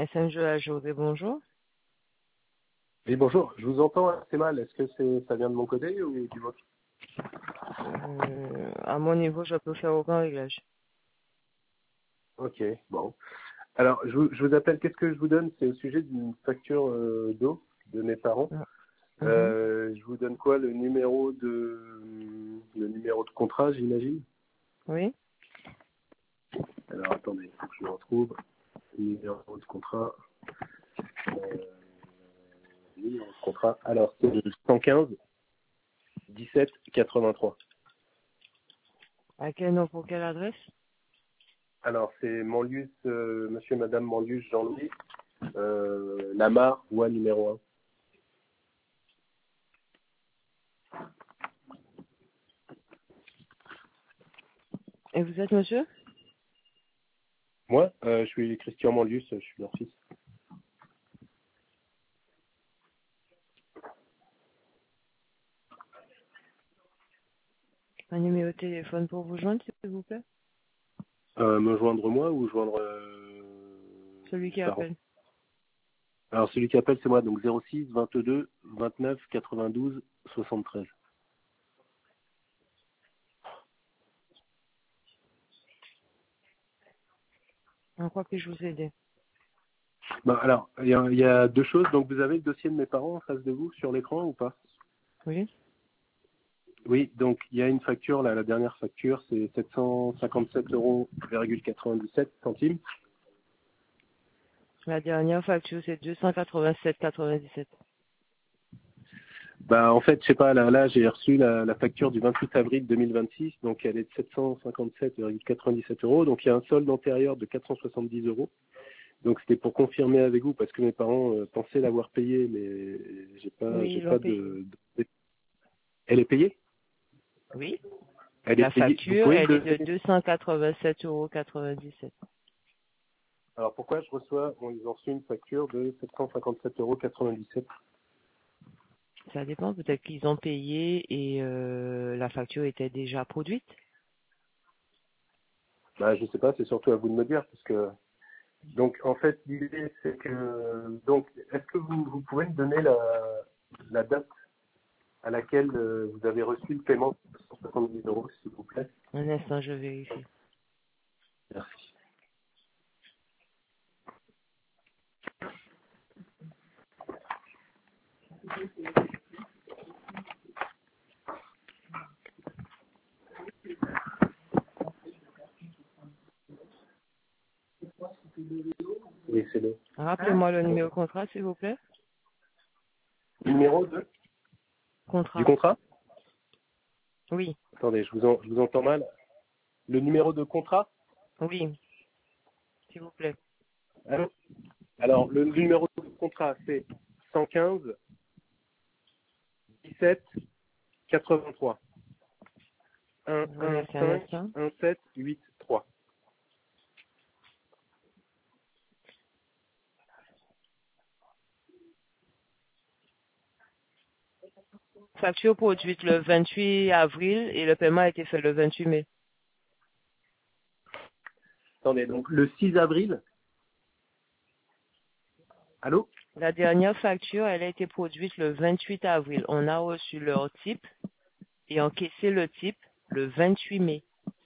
SMG à José, bonjour. Oui, bonjour. Je vous entends assez mal. Est-ce que ça vient de mon côté ou du vôtre? À mon niveau, je peux faire aucun réglage. Ok, bon. Alors, je vous appelle. Qu'est-ce que je vous donne? C'est au sujet d'une facture d'eau de mes parents. Mhm. Je vous donne quoi? Le numéro de contrat, j'imagine? Oui. Alors, attendez, il faut que je le retrouve. Numéro de contrat. Numéro de contrat. Alors, c'est le 115 17 83. À quel nom, pour quelle adresse? Alors, c'est Manlius, monsieur et madame Manlius Jean-Louis, Lamar, voie numéro 1. Et vous êtes monsieur? Moi, je suis Christian Manlius, je suis leur fils. Un numéro de téléphone pour vous joindre, s'il vous plaît? Me joindre moi ou joindre Celui qui mes parents? appelle. Alors, celui qui appelle, c'est moi, donc 06 22 29 92 73. En quoi puis-je vous aider? Bah, alors, il y a deux choses. Donc, vous avez le dossier de mes parents en face de vous sur l'écran ou pas? Oui. Oui, donc il y a une facture, là, la dernière facture, c'est 757,97 €. La dernière facture, c'est 287,97. Bah, en fait, je sais pas, là j'ai reçu la facture du 28 avril 2026, donc elle est de 757,97 €. Donc il y a un solde antérieur de 470 €. Donc c'était pour confirmer avec vous, parce que mes parents pensaient l'avoir payé, mais Oui, j'ai ils l'ont pas payé. Elle est payée? Oui. Elle est La payée. Vous facture, pouvez me elle est de donner? 287,97 €. Alors pourquoi ils ont reçu une facture de 757,97 €? Ça dépend, peut-être qu'ils ont payé et la facture était déjà produite. Bah, je sais pas, c'est surtout à vous de me dire, parce que donc en fait l'idée c'est que donc est-ce que vous pouvez me donner la date à laquelle vous avez reçu le paiement de 170 €, s'il vous plaît? Un instant, je vérifie. Merci. Oui, c'est le Rappelez-moi le numéro de contrat, s'il vous plaît. numéro du Contrat. contrat? Oui. Attendez, je vous entends mal. Le numéro de contrat? Oui, s'il vous plaît. Allô? Alors, le numéro de contrat, c'est 115 17 83 Je vous laisse un 115 instant. 1783. Facture produite le 28 avril et le paiement a été fait le 28 mai. Attendez, donc le 6 avril. Allô? La dernière facture, elle a été produite le 28 avril. On a reçu leur type et encaissé le type le 28 mai.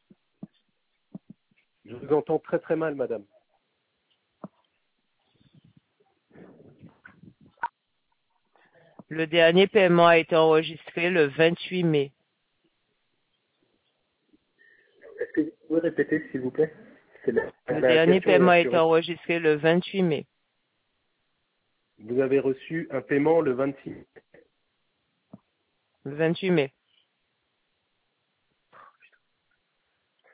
Je vous entends très très mal, madame. Le dernier paiement a été enregistré le 28 mai. Est-ce que vous pouvez répéter, s'il vous plaît? Le La dernier question est paiement a été assurée. enregistré le 28 mai. Vous avez reçu un paiement le 26. Le 28 mai.